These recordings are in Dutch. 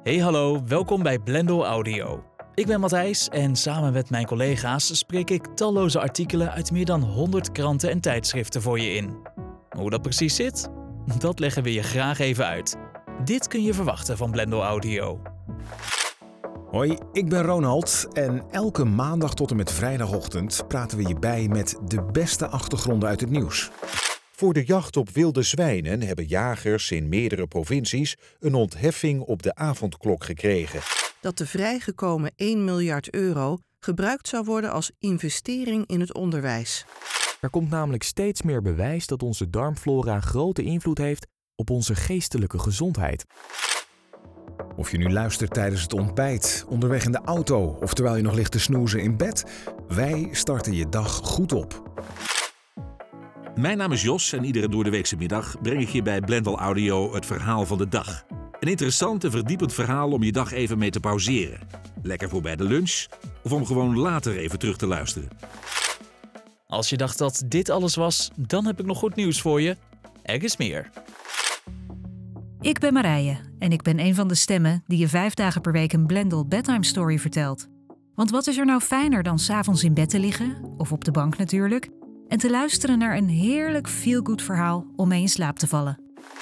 Hey hallo, welkom bij Blendel Audio. Ik ben Matthijs en samen met mijn collega's spreek ik talloze artikelen uit meer dan 100 kranten en tijdschriften voor je in. Hoe dat precies zit? Dat leggen we je graag even uit. Dit kun je verwachten van Blendel Audio. Hoi, ik ben Ronald en elke maandag tot en met vrijdagochtend praten we je bij met de beste achtergronden uit het nieuws. Voor de jacht op wilde zwijnen hebben jagers in meerdere provincies een ontheffing op de avondklok gekregen. Dat de vrijgekomen 1 miljard euro gebruikt zou worden als investering in het onderwijs. Er komt namelijk steeds meer bewijs dat onze darmflora grote invloed heeft op onze geestelijke gezondheid. Of je nu luistert tijdens het ontbijt, onderweg in de auto of terwijl je nog ligt te snoezen in bed, wij starten je dag goed op. Mijn naam is Jos en iedere doordeweekse middag breng ik je bij Blendel Audio het verhaal van de dag. Een interessant en verdiepend verhaal om je dag even mee te pauzeren. Lekker voor bij de lunch of om gewoon later even terug te luisteren. Als je dacht dat dit alles was, dan heb ik nog goed nieuws voor je. Er is meer. Ik ben Marije en ik ben een van de stemmen die je 5 dagen per week een Blendel Bedtime Story vertelt. Want wat is er nou fijner dan 's avonds in bed te liggen, of op de bank natuurlijk, en te luisteren naar een heerlijk feel-good verhaal om mee in slaap te vallen.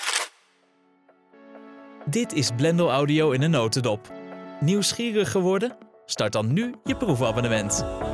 Dit is Blendel Audio in een notendop. Nieuwsgierig geworden? Start dan nu je proefabonnement.